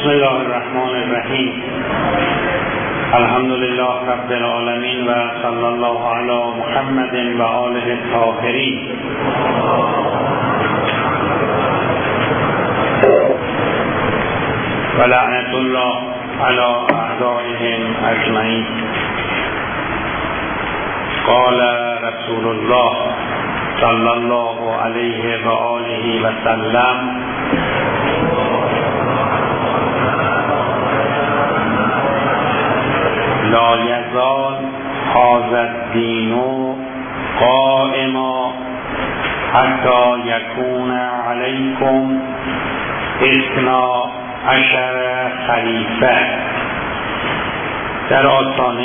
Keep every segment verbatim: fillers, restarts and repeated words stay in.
بسم الله الرحمن الرحیم. الحمد لله رب العالمین و صلی الله علی محمد و آله الطاهرین. و لعنت الله علی اعدائهم اجمعین. قال رسول الله صلی الله علیه و آله و سلم: لا یزال هذا الدین قائما حتی یکون علیکم اثنا عشر خلیفه. در آستانه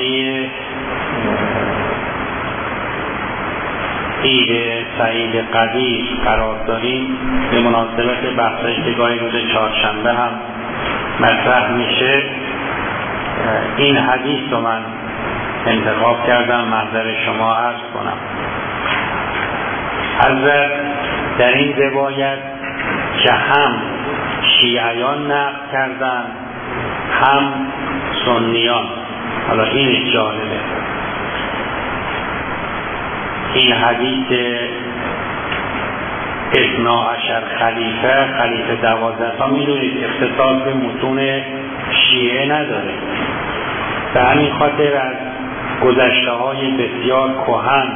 عید سعید قدیر قرار داریم. به مناسبت بحثایی که گاهی روز چهارشنبه هم مطرح میشه، این حدیث رو من انتخاب کردم محضر شما عرض کنم. حضرت در این روایت که هم شیعیان نقل کردن هم سنیان، حالا این جالبه، این حدیث اثنا عشر خلیفه خلیفه دوازده تا میدونید اختصاص به متون شیعه نداره. به همین خاطر از گذشته های بسیار کهن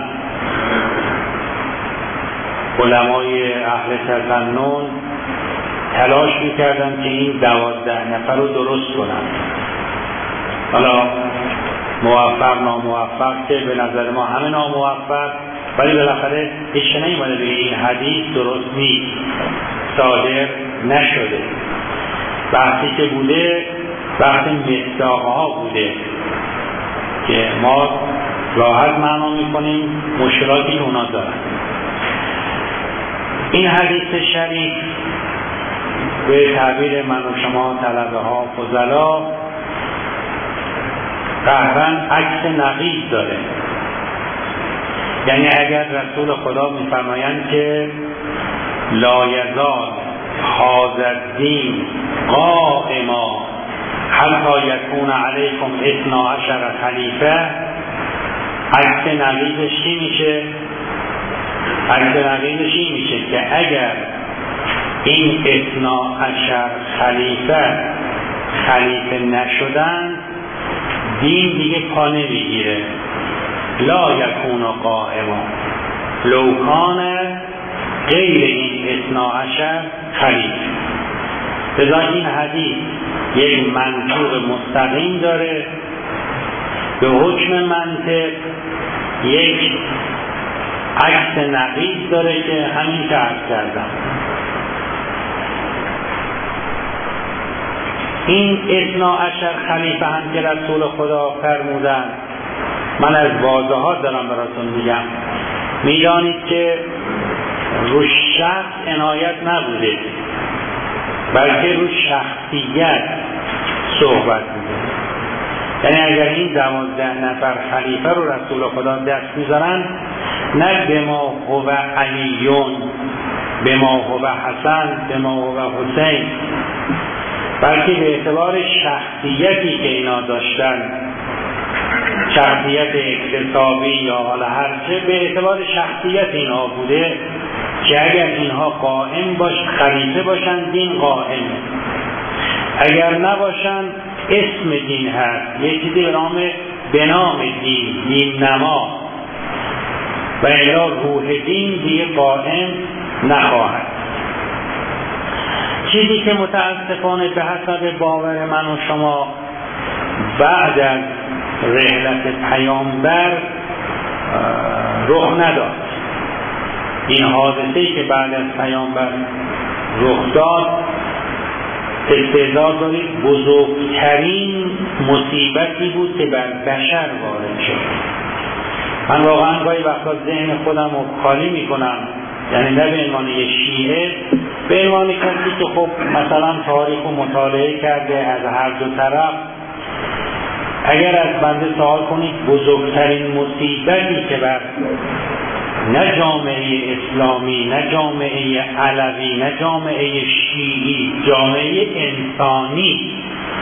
علمای اهل تظنن تلاش میکردن که این دوازده نفر رو درست کنن. حالا موفق ناموفق که به نظر ما همه ناموفق، ولی بالاخره هیچ نیومده به این حدیث درست نیست، صادر نشده. وقتی که بوده وقتی مصداقها بوده که ما راحت معنا میکنیم مشکلاتی که اونا دارن. این حدیث شریف به تعبیر من و شما طلبه ها فضلا قهرن عکس نقیض داره. یعنی اگر رسول خدا میفرمایند که لا یزال هذا الدین قائما حتی یکون علیکم اثنا عشر خلیفه، عکس نقیضش چی میشه؟ عکس نقیضش این میشه که اگر این اثنا عشر خلیفه خلیفه نشدن دین دیگه پا نمیگیره. لا یکون قائما لو کان غیر این اثنا عشر خلیفه. لذا این حدیث یک منطوق مستقیم داره، به حکم منطق یک عکس نقیض داره که همین که عرض کردم. این اثنا عشر خلیفه هم که رسول خدا فرمودن، من از واضحات دارم براتون میگم. میدانید که رو شخص عنایت نبوده، بلکه رو شخصیت صحبت میده. یعنی اگر این دوازده نفر خلیفه رو رسول خدا دست میذارن، نه به ما هو علیون، به ما هو حسن، به ما هو حسین، بلکه به اعتبار شخصیتی که اینا داشتن، شخصیت اکتسابی یا حالا هرچه، به اعتبار شخصیت اینا بوده که اگر اینها قائم باش خلیفه باشن دین قائم، اگر نباشن اسم دین هست، یک چیزی به نام به نام دین، دین نما، و الا روح دین دیگه قائم نخواهد. چیزی که متاسفانه به حسب باور من و شما بعد از رحلت پیامبر رخ نداد، این حادثه‌ای که بعد از پیامبر رخ داد، استعداد دارید بزرگترین مصیبتی بود که بر بشر وارد شد. من واقعا گاهی وقتا ذهن خودم رو خالی میکنم، یعنی نه به عنوان یه شیعه، به عنوان کسی که خب مثلا تاریخ رو مطالعه کرده از هر دو طرف. اگر از بنده سوال کنید بزرگترین مصیبتی که بر نه جامعه اسلامی، نه جامعه علوی، نه جامعه شیعی، جامعه انسانی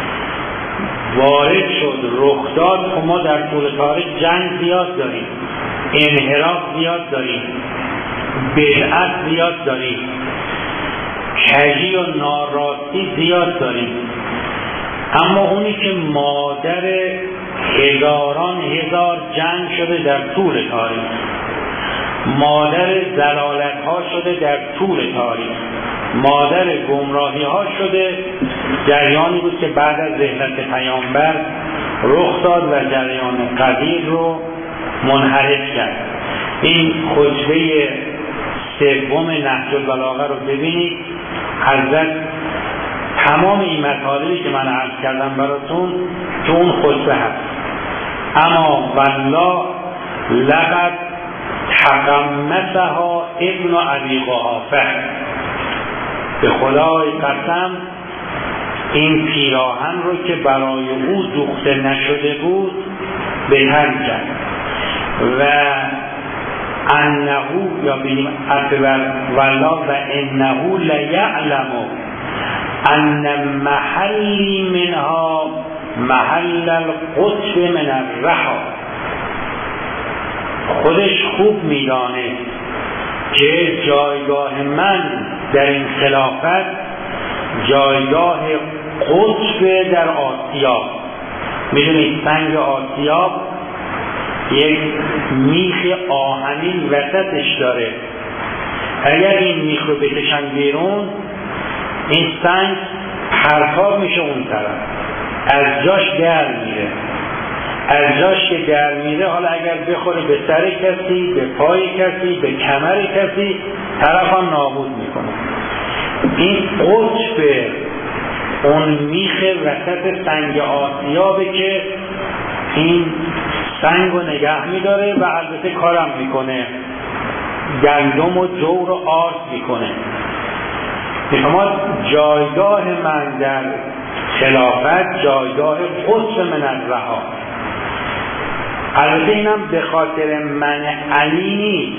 وارد شد، رخ داد. خب ما در طول تاریخ جنگ زیاد داریم، انحراف زیاد داریم، بدعت زیاد داریم، کجی و ناراستی زیاد داریم، اما اونی که مادر هزاران هزار جنگ شده در طول تاریخ، مادر ضلالت ها شده در طول تاریخ، مادر گمراهی ها شده، جریانی بود که بعد از رحلت پیامبر رخ داد و جریان قدیر رو منحرف کرد. این خطبه سوم نهج البلاغه رو ببینید. حضرت تمام این مطالبی که من عرض کردم براتون تو اون خطبه هست. اما والله لقد تقمصها ابن ابی قحافه، به خدای قسم این پیراهن رو که برای او دوخته نشده بود به تن کرد. و انه یا بگیم اکبر والله و انه لیعلم ان محلی منها محل القطب من الرحا. خودش خوب میدانه که جایگاه من در این خلافت جایگاه قطب در آسیاب. میدونید سنگ آسیاب یک میخ آهنین وسطش داره، اگر این میخ رو بکشن بیرون این سنگ پرتاب میشه اون طرف، از جاش در میره. از جاش که در میره، حالا اگر بخوره به سر کسی، به پای کسی، به کمر کسی، طرف هم نابود میکنه. این قطب اون میخ وسط سنگ آسیابه که این سنگ رو نگه میداره و البته کارم میکنه، گندم و جو رو آرد میکنه. شما جایگاه من در خلافت جایگاه قطب من الرها. البته اینم به خاطر من علی نیست،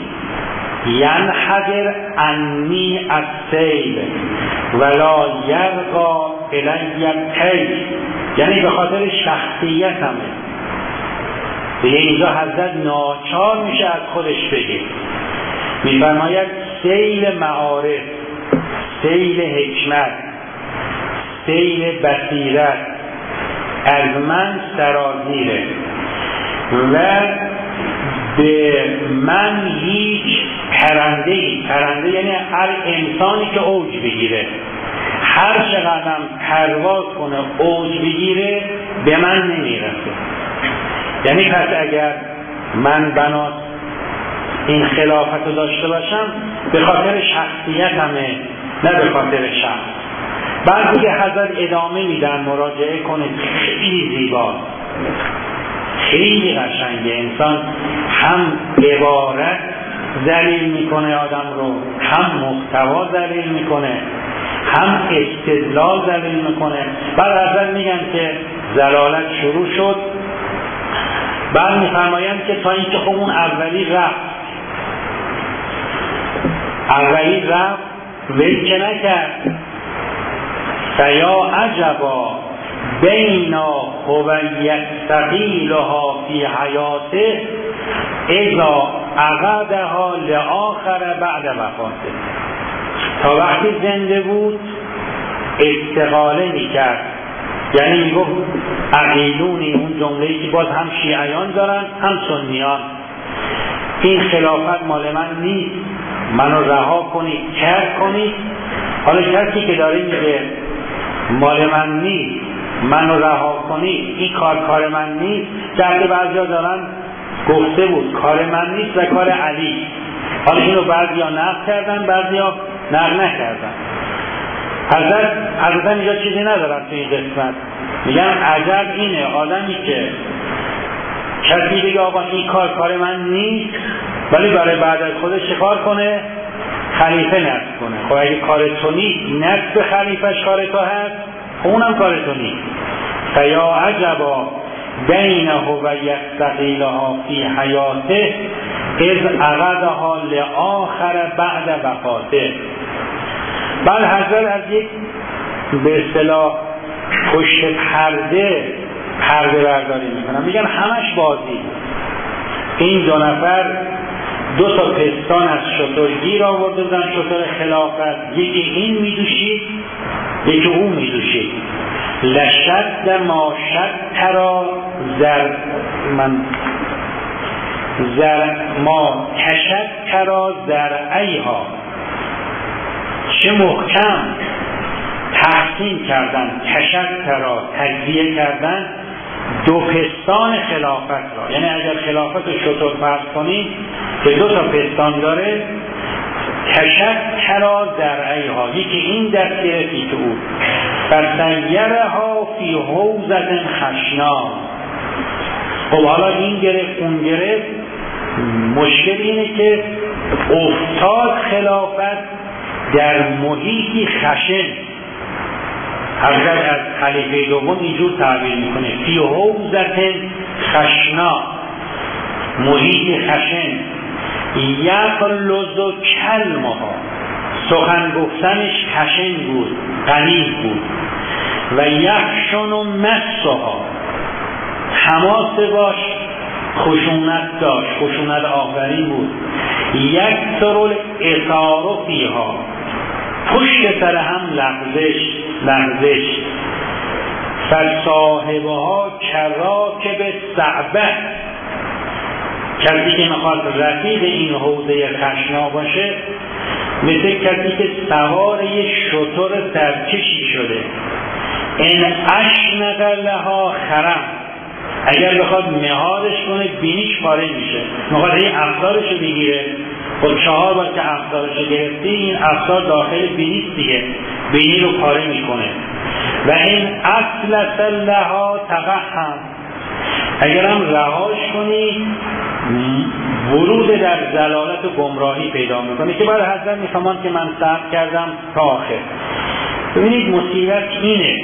ینحدر انی السیل ولا یرقا الی الطیل، یعنی به خاطر شخصیت همه. دیگه اینجا حضرت ناچار میشه از خودش بگه، میفرماید سیل معارف، سیل حکمت، سیل بصیرت از من سرازیره و به من هیچ پرنده ای، پرنده یعنی هر انسانی که اوج بگیره، هر چقدرم پرواز کنه اوج بگیره به من نمیرسه. یعنی پس اگر من بناس این خلافت رو داشته باشم به خاطر شخصیتمه، نه به خاطر شخص. بعد دیگه حضرت ادامه میدن، مراجعه کنید، خیلی زیبا، خیلی قشنگه. انسان هم عبارت ذلیل میکنه آدم رو، هم محتوا ذلیل میکنه، هم استدلال ذلیل میکنه. بعد حضرت میگن که ضلالت شروع شد، بعد میفرمایند که تا اینکه خب اون اولی رفت، اولی رفت ولی که نکرد. فیا عجبا بینا هو یستقیلها فی حیاته اذا عقدها لآخر بعد وفاته. تا وقتی زنده بود استقاله میکرد، یعنی میگفت عقیلونی، اون جمله‌ای که باز هم شیعیان دارن هم سنیان، این خلافت مال من نیست، منو رها کنید، ترک کنید. حالا کسی که داره میگه مال من نیست، منو رها کنید، این کار کار من نیست، در بعضیا دارن گفته بود کار من نیست و کار علی. حالا اینو بعضیا نقل کردن، بعضیا نقل نکردن. حضرت حضرت اینجا چیزی ندارن تو این قسمت. میگن عجب اینه آدمی که کسی بگه آقا این کار کار من نیست ولی برای بعد از خودش چیکار کنه؟ خلیفه نصب کنه. خب اگه کار تو نیست، نصب خلیفهش کار تو هست، اونم کار تو نیست. فیا عجبا بینه و یستقیلها فی حیاته از عقدها لآخر بعد وفاته. بعد حضرت از یک به اصطلاح پشت پرده پرده برداری میکنن، میگن همش بازی. این دو نفر دو تا پستان از شتر گیر آورده بودن، شتر خلافت، یکی این میدوشید یکی اون میدوشید. لشد ما شد ترا زر من زر ما کشد ترا زرعیها، چه محکم تحسین کردن، کشد ترا تجزیه کردن دو پستان خلافت را. یعنی اگر خلافت رو شطور فرض کنید که دو تا پستان داره، کشد ترا زرعیها، یکی این دست گرفتی که او فسیرها فی حوزة خشنا. خب حالا این گرفت اون گرفت، مشکل اینه که افتاد خلافت در محیطی خشن. حضرت از خلیفه دوم اینجور تعبیر میکنه فی حوزة خشنا، محیط خشن. یقلز کلمها، سخن گفتنش خشن بود، غلیظ بود. و یخشن مسها، تماس باش خشونت داشت، خشونت آفرین بود. یک سرول اثار فیها، پشت سر هم لغزش لغزش. فصاحبها کراکب صعبه، کسی که میخواد رفیق این حوزه خشنا باشه مثل کسی که سوار یه شتر سرکشی شده. این اشنق لها خرم، اگر بخواد مهارش کنه بینیش پاره میشه. میخواد این افزارش رو بگیره، خود چهار بار که افزارش رو گرفتی این افزار داخل بینیست دیگه، بینی رو پاره میکنه. و این اصل لها تقحم، اگر هم رهاش کنی ورود در ضلالت و گمراهی پیدا میکنه که بعد حضرت میفهمان که من صبر کردم تا آخر. ببینید مصیبت اینه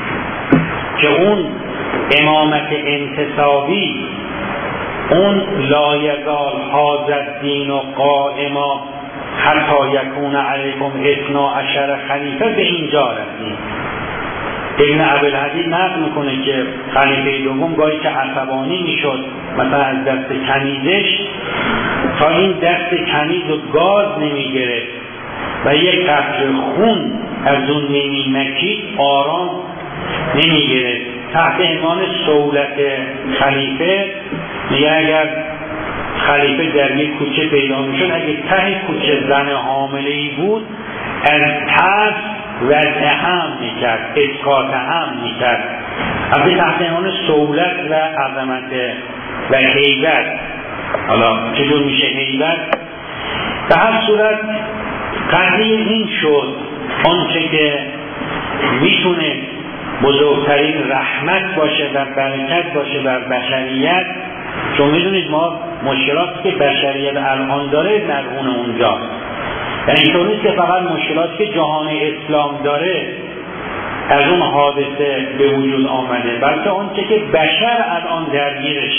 که اون امامت انتصابی، اون لا یزال هذا الدین و قائما حتی یکون علیکم اثنا عشر خلیفه، به اینجا رسید. ابن ابوالحدید نقل میکنه که خلیفه دوم گاهی که عصبانی میشد مثلا از دست کنیزش، تا این دست کنیز رو گاز نمیگرفت و یک قطره خون از اون نمیمکید، آرام نمیگرفت. تحت عنوان سهولت خلیفه میگه اگر خلیفه در یک کوچه پیدا میشد، اگه ته کوچه زن حامله‌ای بود از ترس وضع هم میکرد، اسقاط هم میکرد. اما تحت عنوان سهولت و عظمت و هیبت. حالا چجور میشه هیبت؟ به هر صورت قضیه این شد آنچه که میتونه بزرگترین رحمت باشه و برکت باشه بر بشریت. چون میدونید ما مشکلاتی که بشریت الان داره نرهون اونجا، یعنی اینطور نیست که فقط مشکلاتی که جهان اسلام داره از اون حادثه به وجود آمده، بلکه آنچه که بشر الان درگیرشه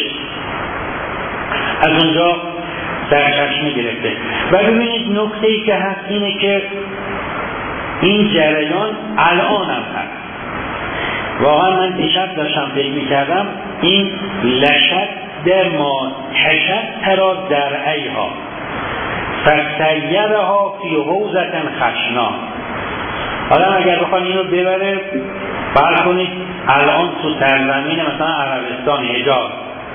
از اونجا سرچشمه گرفته. و ببینید نکته ای که هست اینه که این جریان الان هم هست. واقعا من دیشب داشتم فکر می‌کردم این لشد در ما کشد ترا زرعیها فسیرها فی حوزة خشنا. حالا اگر بخوان اینو ببره فرض کنید الان تو سرزمین مثلا عربستان حجاز،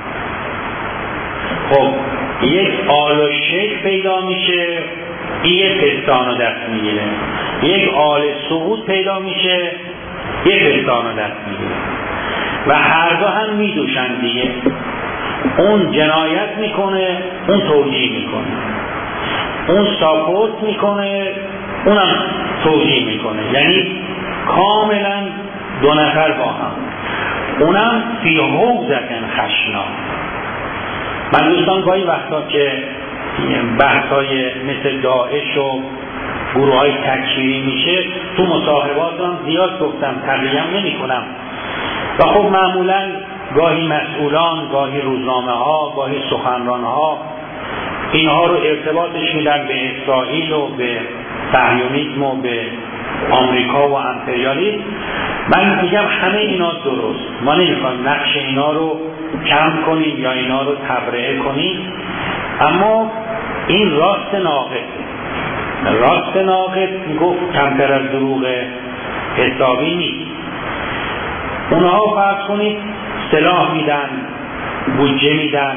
خب یک آل و شیخ پیدا میشه، این یک پستان رو دست میگیره. یک آل سعود پیدا میشه، یک پستان رو دست میگیره و هر دو هم میدوشن دیگه. اون جنایت میکنه، اون توجیه میکنه. اون ساپورت میکنه، اونم توجیه میکنه. یعنی کاملا دو نفر با هم، اونم فی حوزة خشنا. من دوستان گاهی وقتا که بحثای مثل داعش و گروه های تکفیری میشه تو مصاحباتم زیاد گفتم، تقلیم نمی کنم. و خب معمولا گاهی مسئولان، گاهی روزنامه ها، گاهی سخنران ها اینها رو ارتباطش میدن به اسرائیل و به صهیونیسم و به آمریکا و امپریالیسم. من میگم همه اینا درست، ما نمیخوایم نقش اینا رو کم کنیم یا اینا رو تبرئه کنیم، اما این راست ناقص راست ناقص گفت کمتر از دروغ حسابی نیست. اونها فرض کنید سلاح میدن، بودجه میدن،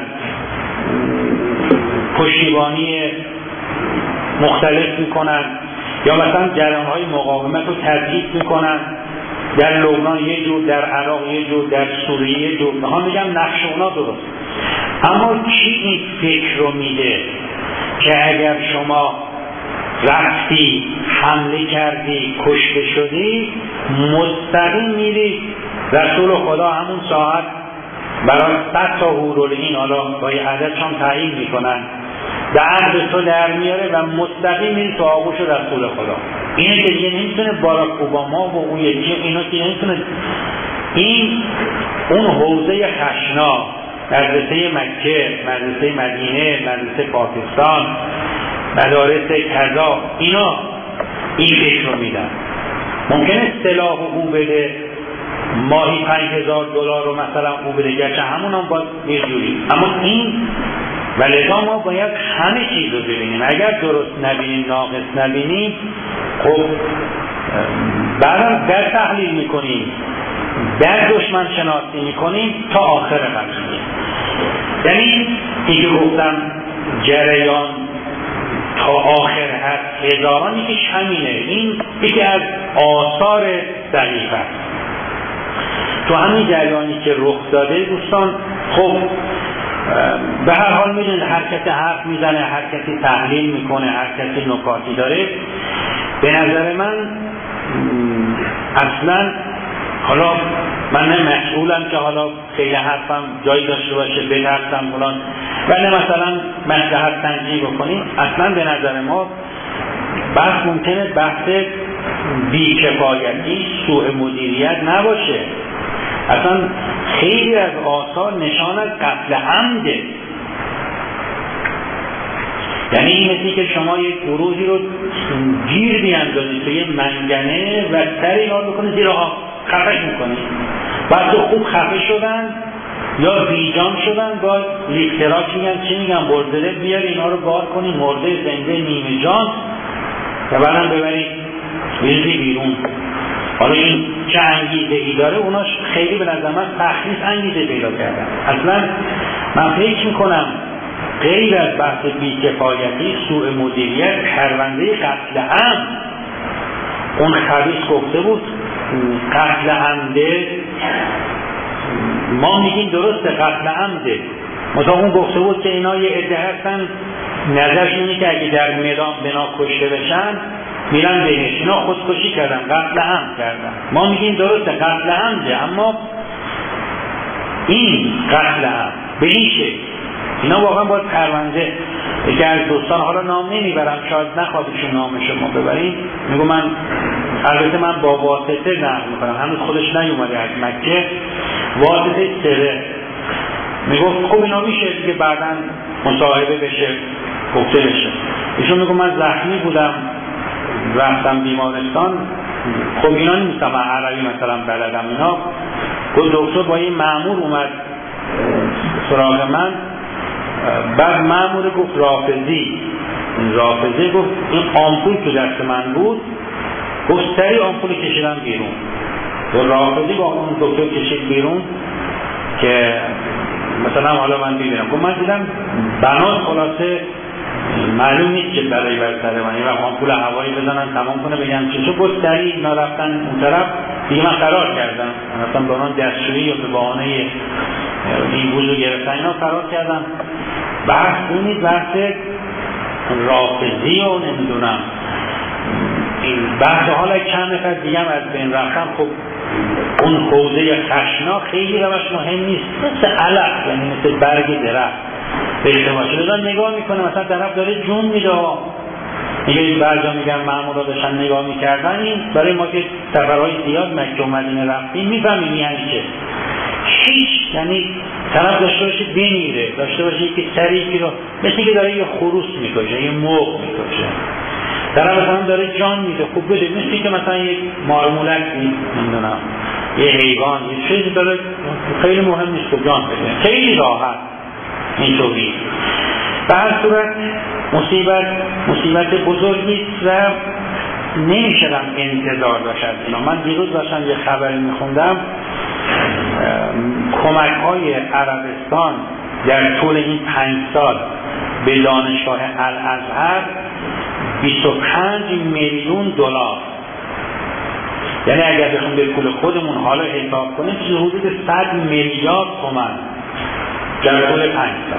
پشتیبانی مختلف میکنن، یا مثلا جریان‌های مقاومت رو تضعیف میکنن، در لبنان یه جور، در عراق یه جور، در سوریه یه جور. میخوام بگم نقش اونا درست، اما کی این فکر رو میده که اگر شما رفتی حمله کردی کشته شدی مستقیم میری رسول خدا همون ساعت برای صد تا حورالعین، حالا با یه عددشان تعیین میکنن، درد تو در میاره و مستقیم میری تو آغوش رسول خدا. اینه که دیگه نمیتونه باراک اوباما و اون یکی اینا که نمیتونه. این اون حوزه خشنا، مدرسه مکه، مدرسه مدینه، مدرسه پاکستان، مدارس کذا، اینا این فکر رو میدن. ممکنه سلاح او بده، ماهی پنج هزار دلار رو مثلا او بده، گرچه همون هم باید یه جوری، اما این و لذا ما باید همه چیز رو ببینیم. اگر درست نبینیم، ناقص نبینیم، خب بعدم در تحلیل میکنیم، در دشمن شناسی میکنیم تا آخر قضیه. یعنی دیگه گفتم جریان تا آخر هست هزاران، یکیش همینه. این یکی از آثار ضعیف است. تو همین جریانی که رخ داده دوستان، خب به هر حال میدونید هر کسی حرف میزنه، هر کسی تحلیل میکنه، هر کسی نکاتی داره. به نظر من اصلا حالا من نه مسئولم که حالا خیلی حرفم جایی داشته باشه بترسم فلان، ولی مثلا مصلحت سنجی بکنیم. اصلا به نظر ما بحث ممکنه بحث بی‌کفایتی، سوء مدیریت نباشه. اصلا خیلی از آثار نشان از قتل عمده. یعنی این مثلی که شما یک گروهی رو گیر بیاندازید تو یه منگنه و سر اینا رو بکنید زیر آب، خفش میکنید. بعد تو خوب خفه شدن یا بیجان شدن، باید لیکتراک میگن، چی میگن، بردره بیار اینا رو بار کنید، مرده زنده نیمه جان و بعدم ببرید بیزی بیرون. حالا این چه انگیزه ای داره، اوناش خیلی به نظر من تخصیص انگیزه پیدا کردن. اصلا من فکر میکنم غیر از بحث بی‌کفایتی، سوء مدیریت، پرونده قتل عمد، اون خبیث گفته بود قتل عمده، ما میگیم درسته قتل عمده، مثلا اون گفته بود که اینا یه عده هستن نظرشون اینه که اگه در میدان بنا کشته بشن میرن بهش، اینا خودکشی کردن، قتل عمد کردن. ما میگیم درسته قتل عمده، اما این قتل عمد به این شکل اینا واقعا باید پرونده. یکی از دوستان، حالا نام نمیبرم شاید نخواد ایشون نام شما ببریم، میگو من البته من با واسطه نقل میکنم، هنوز خودش نیومده از مکه، واسطه سره، میگفت خب اینا میشه دیگه بعداً مصاحبه بشه، گفته بشه. ایشون میگو من زخمی بودم رفتم بیمارستان، خب اینا نیستم من عربی مثلا بلدم، اینا گفت دکتر با این مأمور اومد سراغ من، بعد مأمور گفت رافضی، رافضی گفت این آمپول تو دست من بود، گفت سری آمپول کشیدم بیرون، و رافضی با اون دکتر کشید بیرون که مثلا حالا من ببینم، گفت من دیدم بنات خلاصه معلوم نیست که برای بر سر من یه وقت آمپول هوایی بزنن تمام کنه بگم چه، گفت سری اینا رفتن اون طرف دیگه، من قرار کردم مثلا به اونان دستشویی یا به بهانه این بوزو گرفتن اینا قرار کردم. بحث اونید بحث رافضی و نمیدونم این بحث حالا چند نفر دیگه هم از بین رفتن. خب اون حوزه خشنا خیلی روش مهم نیست، مثل علف، یعنی مثل برگ درخت بهش باشه. لذا نگاه میکنه مثلا طرف داره جون میده، میگه این برجا میگن مأمورا داشتن نگاه میکردن. این برای ما که سفرهای زیاد مکه و مدینه رفتیم میفهمیم یعنی چه. هیچ یعنی طرف داشته باشه بمیره، داشته باشه که سری رو مثل که داره یه خروس میکشه، یه مرغ میکشه، طرف مثلا داره جان میده، خوب بده، مثل که مثلا یک مارمولک نمیدونم یه حیوان یه چیزی داره خیلی مهم نیست که جان بده، خیلی راحت اینطوری. به هر صورت مصیبت مصیبت بزرگی است و نمیشدم انتظار داشت از اینا. من دیروز داشتم یه خبری میخوندم، کمک های عربستان در طول این پنج سال به دانشگاه الازهر بیست و پنج میلیون دلار، یعنی اگر بخوام به پول خودمون حالا حساب کنیم چیزی حدود صد میلیارد تومان در طول پنج سال.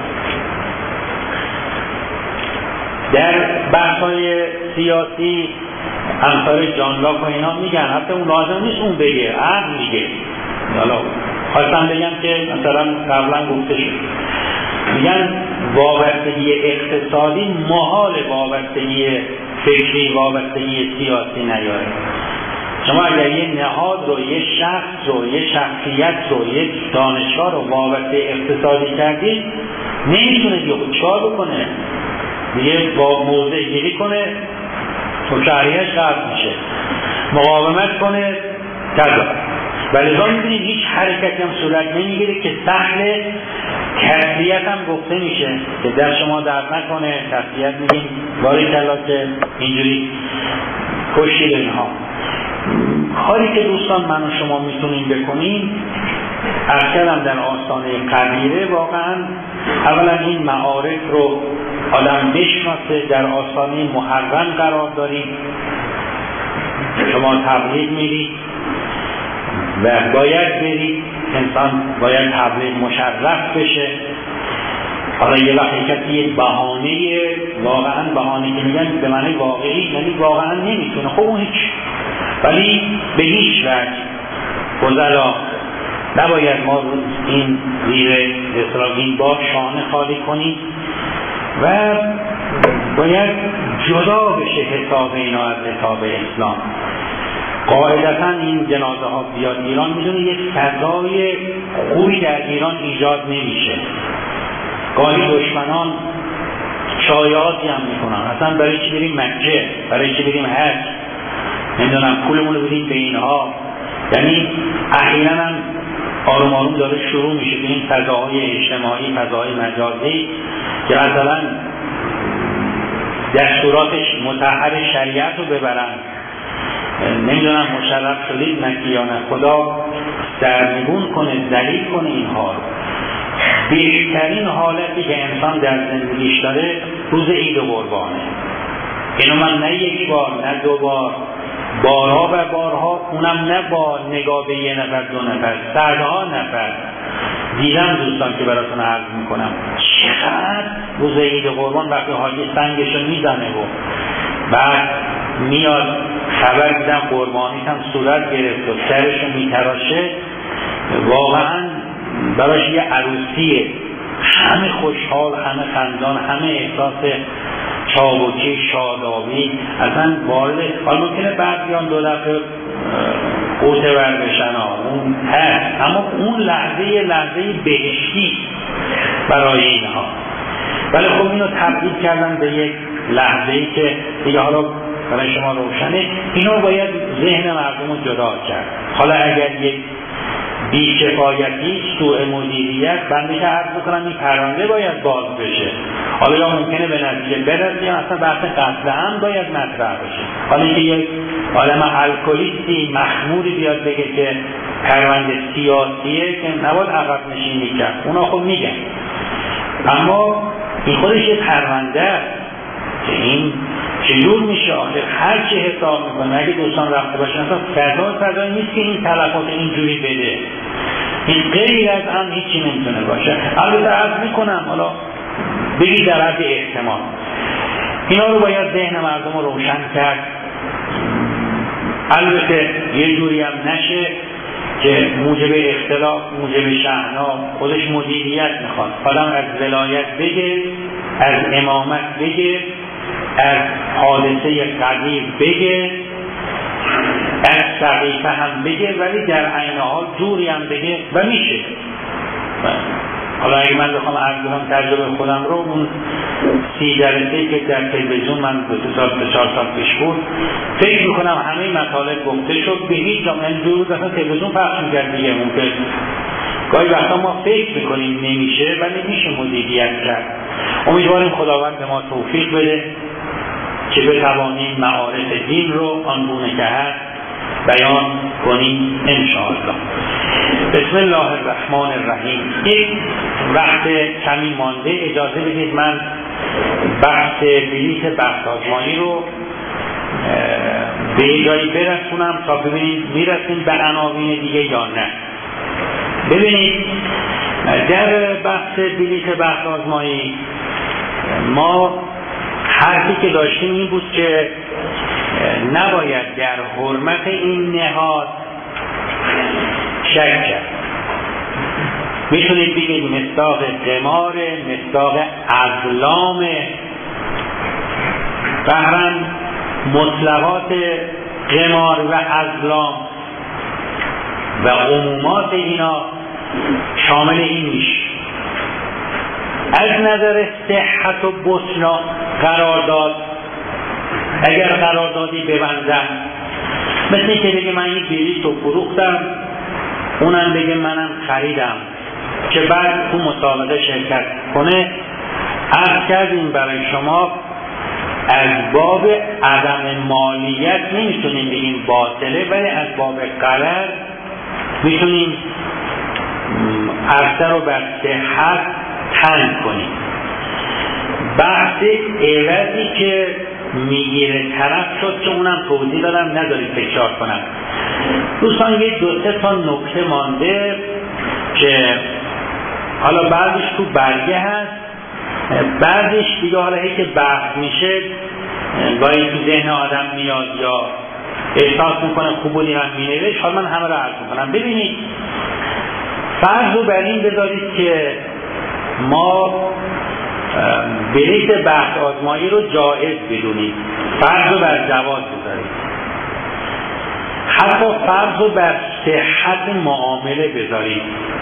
در بحث‌های سیاسی امثال جان لاک و اینا میگن، حتی اون لازم نیست اون بگه، عقل میگه. حالا خواستم بگم که مثلا قبلا گفته شد، میگن وابستگی اقتصادی محال وابستگی فکری، وابستگی سیاسی نیاره. شما اگر یه نهاد رو، یه شخص رو، یه شخصیت رو، یه دانشگاه رو وابسته اقتصادی کردید، نمیتونه دیگه چیکار بکنه؟ دیگه با موضع گیری کنه تو شهریهش قرض میشه، مقاومت کنه کذا. ولی لذا میبینید هیچ حرکتی هم صورت نمیگیره که سهل تسلیت هم گفته میشه که در شما درد نکنه، تسلیت میگیم باریکالله که اینجوری کشید اینها. کاری که دوستان من و شما میتونیم بکنیم، اصلا در آستانه قبیله واقعا اولا این معارف رو آدم بشناسه، در آستانه محرم قرار داریم، شما تبلیغ میرید و باید برید، انسان باید تبلیغ مشرف بشه. حالا یه وقتی کسی یه بهانه، واقعا بهانه که میگن به معنی واقعی، یعنی واقعا نمیتونه، خب اون هیچ، ولی به هیچ وجه فضلا نباید ما این زیر اسرائیل با شانه خالی کنیم و باید جدا بشه حساب اینا از حساب اسلام. قاعدتا این جنازه ها بیاد ایران، میدونه یک فضای خوبی در ایران ایجاد نمیشه. گاهی دشمنان شایعاتی هم میکنن، اصلا برای چی بریم مکه، برای چی بریم حج، نمیدونم پولمون رو بدیم به اینها. یعنی احیانا هم آروم آروم داره شروع میشه به این فضاهای اجتماعی، فضاهای مجازی که مثلا دستوراتش مطهر شریعت رو ببرن. نمیدونم مشرف شدید مکی یا نه، خدا سرنگون کنه، ذلیل کنه اینها رو. بهترین حالتی که انسان در زندگیش داره روز عید و قربانه. اینو من نه یک بار نه دو بار، بارها و بارها، اونم نه با نگاه به یه نفر دو نفر، صدها نفر دیدم دوستان که براتون عرض میکنم چقدر روز عید قربان وقتی حاجی سنگشو میزنه و بعد میاد خبر میدم قربانیت هم صورت گرفت و سرشو میتراشه، واقعا براش یه عروسیه، همه خوشحال، همه خندان، همه احساس چابکی، شادابی، اصلا وارد. حالا ممکنه بعضیان دو دفعه قوطه ور بشن، اون هست، اما اون لحظه یه لحظه بهشتی برای اینها. ولی خب اینو تبدیل کردن به یک لحظه‌ای که دیگه حالا برای شما روشنه. اینو باید ذهن مردم رو جدا کرد. حالا اگر یک بی‌کفایتی، سوء مدیریت، بنده که عرض بکنم این پرونده باید باز بشه. حالا یا ممکنه به نتیجه برسه یا اصلا بحث قتل هم باید مطرح بشه. حالا که یک آدم الکلیستی مخموری بیاد بگه که پرونده سیاسیه که نباید عقب نشینی کرد، اونا خب میگن، اما این خودش یه پرونده است که این چجور میشه آخر هر چی حساب میکنه. اگه دوستان رفته باشن اصلا فضا فضایی نیست که این تلفات اینجوری بده، این غیر از هم هیچی نمیتونه باشه. البته عرض میکنم حالا بگی در حد احتمال اینا رو باید ذهن مردم رو روشن کرد. البته یه جوری هم نشه که موجب اختلاف، موجب شحناء، خودش مدیریت میخواد. آدم از ولایت بگه، از امامت بگه، از حادثه قدیر بگه، از سقیفه هم بگه، ولی در عین حال جوری هم بگه و میشه. حالا اگه من بخوام عرض کنم تجربه خودم رو، اون سی جلسه‌ای که در تلویزیون من دو سال به چهار سال پیش بود، فکر میکنم همه مطالب گفته شد، به هیچ جا من دور مثلا تلویزیون پخش می‌کرد دیگه. ممکن گاهی وقتا ما فکر میکنیم نمیشه ولی میشه مدیریت کرد. امیدواریم خداوند به ما توفیق بده که بتوانیم معارف دین رو آنگونه که هست بیان کنیم انشاءالله. بسم الله الرحمن الرحیم. این وقت کمی مانده، اجازه بدید من بحث بلیط بحث آزمایی رو به جایی برسونم تا ببینید میرسیم به عناوین دیگه یا نه. ببینید در بحث بلیط بحث آزمایی ما حرفی که داشتیم این بود که نباید در حرمت این نهاد شک کرد. میتونید بگید مصداق قمار، مصداق ازلام، قهرن مطلقات قمار و ازلام و عمومات اینا شامل این میشه. از نظر صحت و بطنا قرارداد، اگر قراردادی ببندم، مثل که بگه من این بلیط رو فروختم، اونم بگه منم خریدم، که بعد تو مسابقه شرکت کنه، عرض کردیم برای شما از باب عدم مالیت نمیتونیم بگیم باطله، ولی از باب غرر میتونیم عرضه رو بر صحت تنگ کنیم. بحث عوضی که میگیره طرف شد که اونم توضیح دادم، ندارید تکرار کنم. دوستان یه دو سه تا نکته مانده که حالا بعضش تو برگه هست، بعضش دیگه حالا هی که بحث میشه گاهی تو ذهن آدم میاد یا احساس میکنه خوب بودی من مینوشت. حالا من همه رو عرض میکنم. ببینید فرض رو بر این بذارید که ما بلیط بحث آزمایی رو جایز بدونید، فرض رو بر جواز بذارید، حتی فرض رو بر صحت معامله بذارید.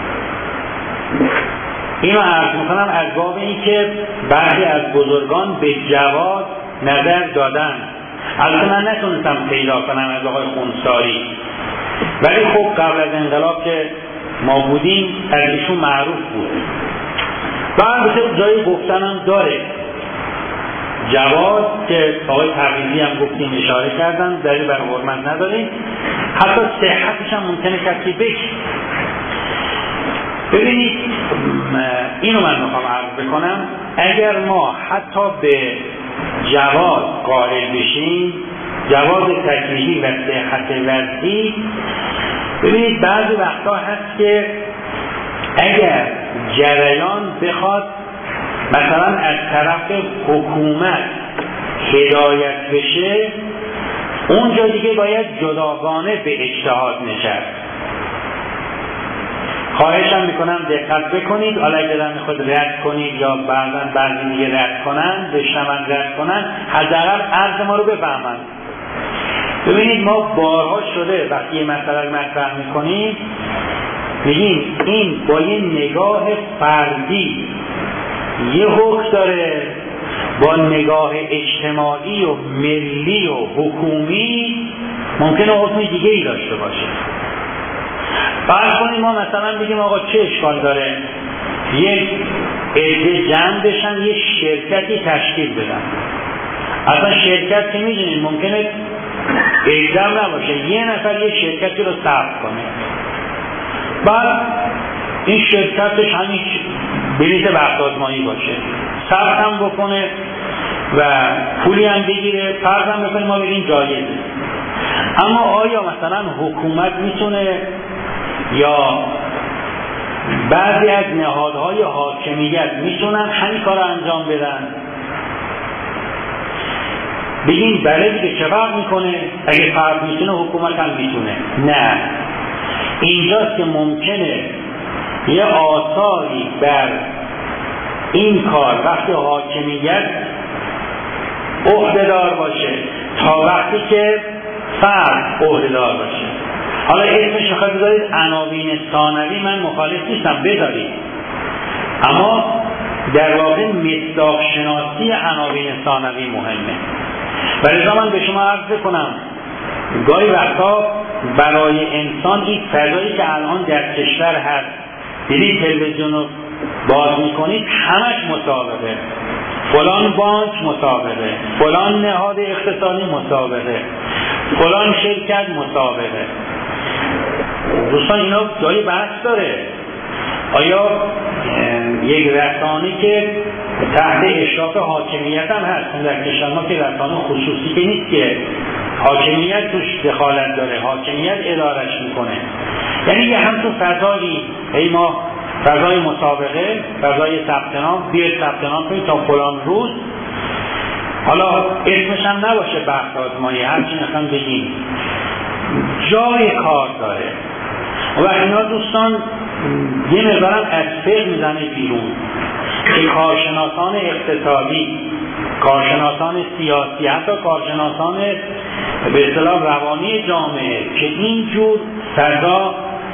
اینو عرض میکنم از باب این که بعضی از بزرگان به جواز نظر دادن. البته من نتونستم پیدا کنم از آقای خونساری، ولی خب قبل از انقلاب که ما بودیم از ایشون معروف بود و البته جایی گفتنم داره جواز، که آقای تبریزی هم گفتیم اشاره کردن، دلیل بر حرمت نداریم، حتی صحتش هم ممکنه کسی بشه. ببینید اینو من میخوام عرض بکنم، اگر ما حتی به جواز قائل بشیم، جواز تکلیفی و صحت وضعی، ببینید بعضی وقتا هست که اگر جریان بخواد مثلا از طرف حکومت هدایت بشه، اونجا دیگه باید جداگانه به اجتهاد نشست. خواهشم میکنم دقت بکنید، حالا اگه دارم میخواد رد کنید یا بعضا بعضی دیگه رد کنن، بشنون رد کنن، حداقل عرض ما رو بفهمن. ببینید ما بارها شده وقتی یه مسئله رو مطرح میکنیم میگیم این با یه نگاه فردی یه حکم داره، با نگاه اجتماعی و ملی و حکومی ممکنه حکم دیگه ای داشته باشه. فرض کنیم ما مثلا بگیم آقا چه اشکال داره یک عده جمع بشن یه شرکتی تشکیل بدن. اصلا شرکت که میدونید ممکنه اقدام نباشه، یه نفر یه شرکتی رو ثبت کنه، بعد این شرکتش همین بلیط بحث آزمایی باشه، ثبت هم بکنه و پولی هم بگیره، فرض هم بکنیم ما بگیم جایزه. اما آیا مثلا حکومت میتونه یا بعضی از نهادهای حاکمیت میتونن همین کار رو انجام بدن؟ بگیم بله دیگه، چه فرق میکنه؟ اگه فرق میتونه حکومت هم میتونه. نه، اینجاست که ممکنه یه آثاری بر این کار وقتی حاکمیت عهده‌دار باشه تا وقتی که فرد عهده‌دار باشه. حالا اسمش میخواد بذارید عناوین ثانوی، من مخالف نیستم بذارید، اما در واقع مصداق شناسی عناوین ثانوی مهمه. و لذا من به شما عرض کنم گاهی وقتا برای انسان این فضایی که الان در کشور هست، دیدید تلویزیون رو باز میکنید همش مسابقه، فلان بانک مسابقه، فلان نهاد اقتصادی مسابقه، فلان شرکت مسابقه. دوستان اینا جای بحث داره. آیا یک رسانه که تحت اشراف حاکمیت هم هست، در کشور ما که رسانه خصوصی که نیست که حاکمیت توش دخالت داره، حاکمیت ادارش میکنه، یعنی یه همچون فضایی ای ما فضای مسابقه، فضای ثبت نام، بیاید ثبت نام کنید تا فلان روز، حالا اسمش هم نباشه بحث آزمایی، هرچی نخواهیم بگیم، جای کار داره. و اینا دوستان یه مقدارم از فقه میزنه بیرون که کارشناسان اقتصادی، کارشناسان سیاسی، حتی کارشناسان به اصطلاح روانی جامعه که اینجور فضا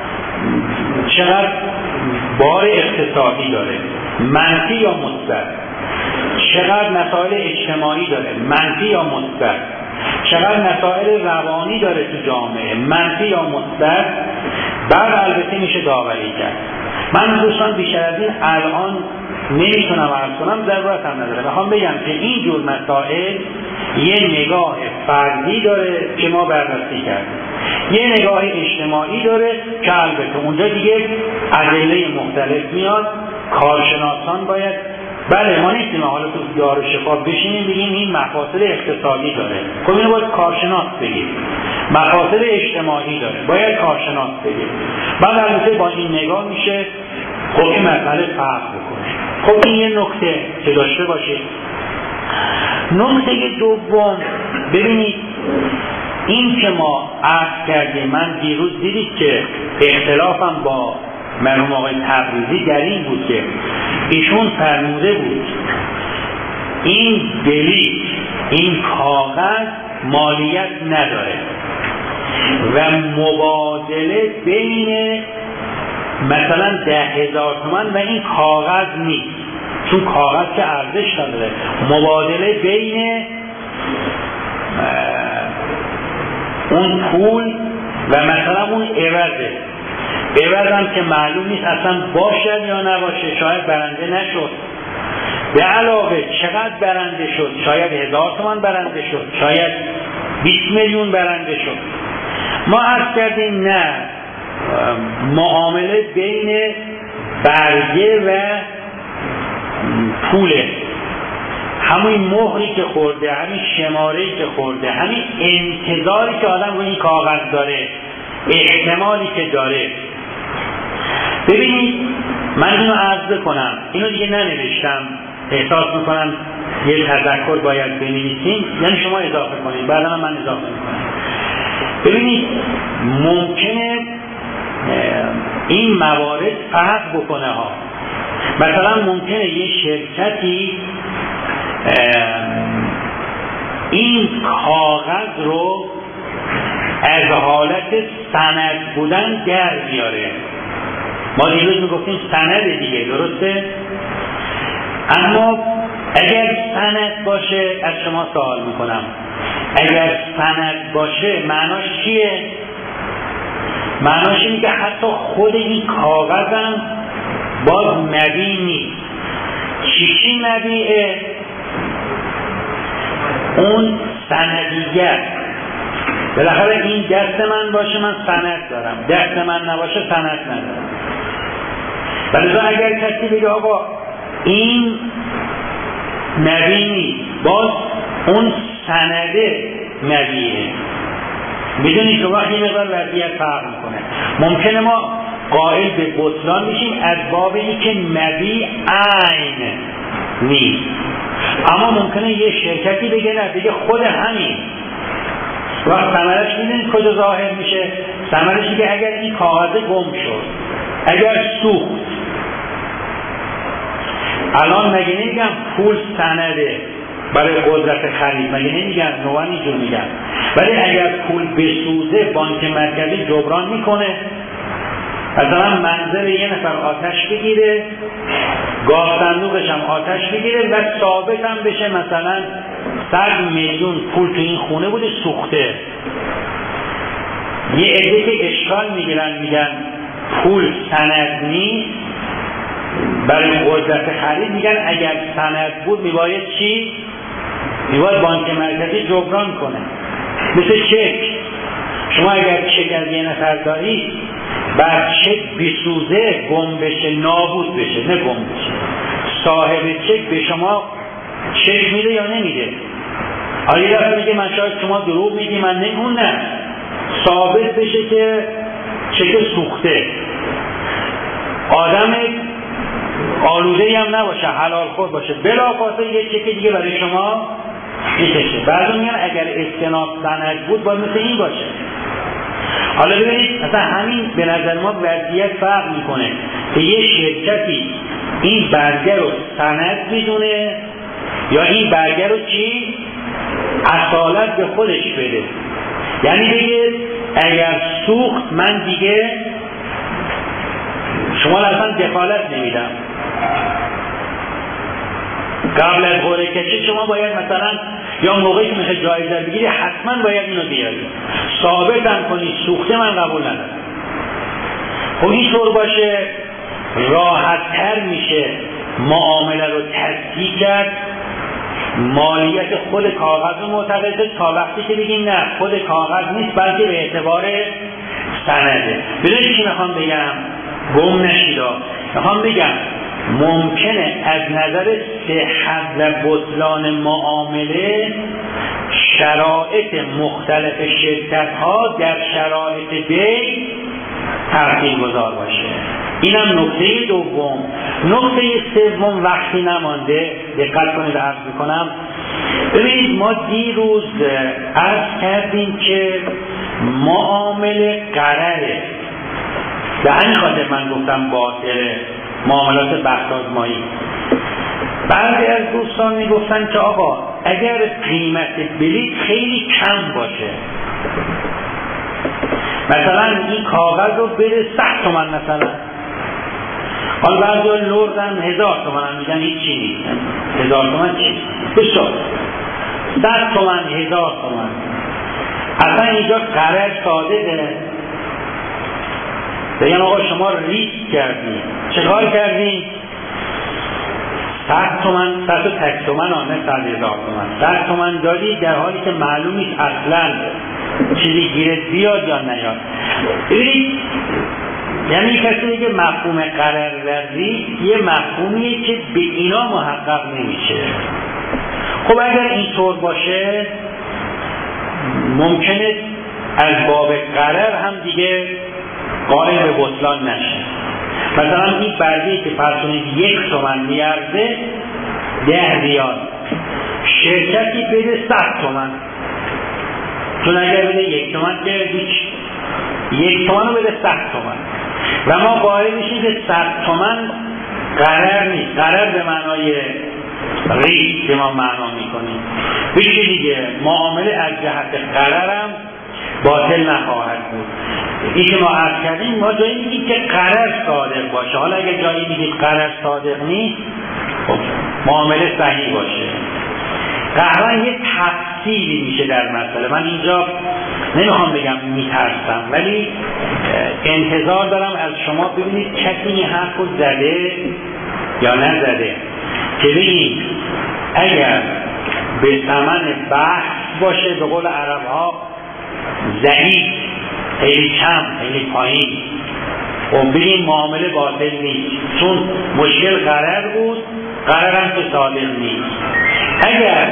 چقدر بار اقتصادی داره، منفی یا مثبت، چقدر مسائل اجتماعی داره، منفی یا مثبت، چقدر مسائل روانی داره تو جامعه، منفی یا مثبت، بعد البته میشه داوری کرد. من دوستان بیشتر از این الان نمیتونم عرض کنم، ضرورت هم نداره. میخوام بگم که این جور مسائل یه نگاه فردی داره که ما بررسی کردیم، یه نگاه اجتماعی داره که البته اونجا دیگه ادله مختلف میاد. کارشناسان باید، بله ما نیستیم حالا تو دار و شفا بشینیم بگیم این مفاسد اقتصادی داره، خب اینو باید کارشناس بگیم. مفاسد اجتماعی داره، باید کارشناس بگیم. بعد البته با این نگاه میشه خب این مسئله فرق بکنه. خب این یه نکته که داشته باشید. نکته دوم، ببینید این که ما عرض کردیم، من دیروز دیدید که اختلافم با مرحوم آقای تبریزی در این بود که ایشون فرموده بود این بلیط، این کاغذ مالیت نداره و مبادله بین مثلا ده هزار تومان و این کاغذ نیست، چون کاغذ که ارزش نداره، مبادله بین اون پول و مثلا اون عوضه، عوضم که معلوم نیست اصلا باشد یا نباشه، شاید برنده نشد، به علاوه چقدر برنده شد، شاید هزار تومان برنده شد، شاید بیست میلیون برنده شد. ما عرض کردیم نه، معامله بین برگه و پوله، همین مهری که خورده، همین شماره‌ای که خورده، همین انتظاری که آدم روی این کاغذ داره، احتمالی که داره. ببینید من اینو عرض کنم، اینو دیگه ننوشتم، احساس میکنم یه تذکر باید بنویسیم، یعنی شما اضافه کنید، بعدا من اضافه میکنم. ببینید ممکنه این موارد فرق بکنه ها. مثلا ممکنه یه شرکتی این کاغذ رو از حالت سند بودن در بیاره. ما دیروز میگفتیم سند دیگه، درسته؟ اما اگر سند باشه، از شما سوال میکنم، اگر سند باشه معناش چیه؟ معناش اینه که حتی خود این کاغذم باز مبیع نیست. چیشی مبیعه؟ اون سندیت. بالاخره این دست من باشه من سند دارم، دست من نباشه سند ندارم. ولی اگر کسی بگه آقا این مبیع نیست، باز اون سنده مبیعه. میدونی که وقتی مقدار وضعیت فرق میکنه. ممکنه ما قائل به بطلان میشیم از باب این که مبیع عین نیست، اما ممکنه یه شرکتی بگه نه، بگه خود همین. وقت ثمرش میدونید کجا ظاهر میشه؟ ثمرشی که اگر این کاغذ گم شد، اگر سوخت، الان مگه نمیگم پول سنده برای قدرت خرید، مگه نمیگم نوان اینجور میگم، ولی اگر پول بسوزه بانک مرکزی جبران میکنه؟ مثلا منزل یه نفر آتش بگیره، گاز صندوقش هم آتش بگیره و ثابت هم بشه مثلا صد میلیون پول تو این خونه بوده سوخته. یه عده که اشکال میگیرن میگن پول سند نیست، برای قدرت خرید میگن اگر سند بود میباید چی؟ میباید بانک مرکزی جبران کنه. مثل چک، شما اگر چک از یه نفر دارید بعد چک بسوزه، گم بشه، نابود بشه، نه گم بشه، صاحب چک به شما چک میده یا نمیده؟ آیا یه دفعه میگه من شاید شما دروغ میگی من نه، اون نه، ثابت بشه که چک سوخته، آدم آلوده هم نباشه، حلال خور باشه، بلافاصله یه چک دیگه برای شما میکشه. بعضی میگن اگر استناد سند بود باید مثل این باشه. حالا ببینید مثلا همین به نظر ما وضعیت فرق میکنه که یه شرکتی این برگه رو سند میدونه یا این برگه رو چی؟ اصالت به خودش بده. یعنی بگه اگر سوخت من دیگه شما اصلا دخالت نمیدم، قبل از قرعه کشی شما باید مثلا یا موقعی که میخوای جایزه بگیری حتما باید اینو بیاری، ثابتم کنی سوخته من قبول ندارم. خب اینطور باشه راحت تر میشه معامله رو تصدیق کرد، مالیت خود کاغذ رو معتقده تا وقتی که بگیم نه خود کاغذ نیست بلکه به اعتبار سنده. ببینید چی میخوام بگم، گم نشیدا، میخوام بگم ممکنه از نظر صحت و بطلان معامله شرایط مختلف شرکت ها در شرایط بی تأثیر گذار باشه. اینم نکته دوم. نکته سوم وقتی نمانده دقت کنید عرض میکنم. ببینید ما دیروز عرض کردیم که معامله قراره، به همین خاطر من گفتم باطله معاملات بخت آزمایی. بعضی از دوستان میگفتن که آقا اگر قیمت بلیط خیلی کم باشه، مثلا این کاغذ رو بده صد تومن مثلا، حالا بعضی ها لردن هزار تومن هم میگن هیچ چی نیست، هزار تومن چی؟ بسیار صد تومن هزار تومن. اصلا اینجا قرار ساده ده بگن آقا شما ریسک کردید. چه کار کردید؟ صد تومن، صد و تک تومن آنه صد هزار تومن، صد تومن دادی در حالی که معلوم نیست اصلا چیزی گیرت بیاد یا نیاد. ببینید یعنی کسی که مفهوم قرارورزی یه مفهومیه که به اینا محقق نمیشه. خب اگر اینطور باشه ممکنه از باب قرار هم دیگه قائل به بطلان نشه. مثلا این برگه‌ای که فرض یک تومن میارزه ده ریال، شرکتی بده صد تومن، چون اگر بده یک تومن که هیچ، یک تومن رو بده صد تومن و ما قائل میشیم که صد تومن قرار نیست. قرار به معنای ریسک که ما معنا میکنیم. بشه دیگه معامله از جهت قرارم باطل نخواهد بود. این که ما عرض کردیم ما جایی میگیم که قرار صادق باشه. حالا اگر جایی میگیم قرار صادق نیست خب معامله صحیح باشه. قهران یه تفصیلی میشه در مسئله. من اینجا نمیخوام بگم میترسم ولی انتظار دارم از شما ببینید کسی این حرف رو زده یا نزده که ببینید اگر به ثمن بحث باشه به قول عرب ها ضعیف، خیلی کم، خیلی پایین، خب بگیم معامله باطل نیست چون مشکل قرار بود، قرارم که صادق نیست. اگر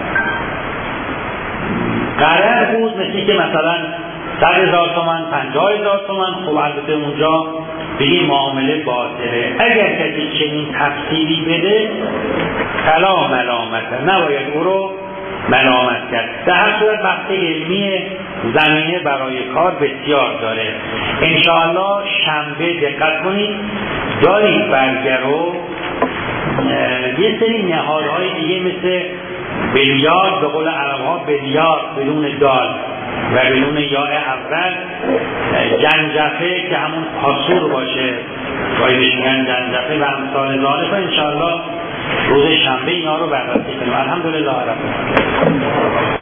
قرار بود مثل که مثلا صد هزار تومن، پنجاه هزار تومن، خب البته اونجا بگیم معامله باطله. اگر کسی چنین تفصیلی بده فلا ملامت، نباید او رو ملامت کرد. در هر صورت وقت علمی زمینه برای کار بسیار داره. انشاءالله شنبه دقت کنید دارید برگر رو یه سری نهادهای دیگه مثل بلیارد، به قول عرب ها بلیارد بدون دال، و بدون یاء اول جنجفه که همون پاسور باشه، باید میگن جنجفه و امثال ذالک، و انشاءالله روز شنبه اینا رو بررسی کنیم. الحمدلله رب العالمین.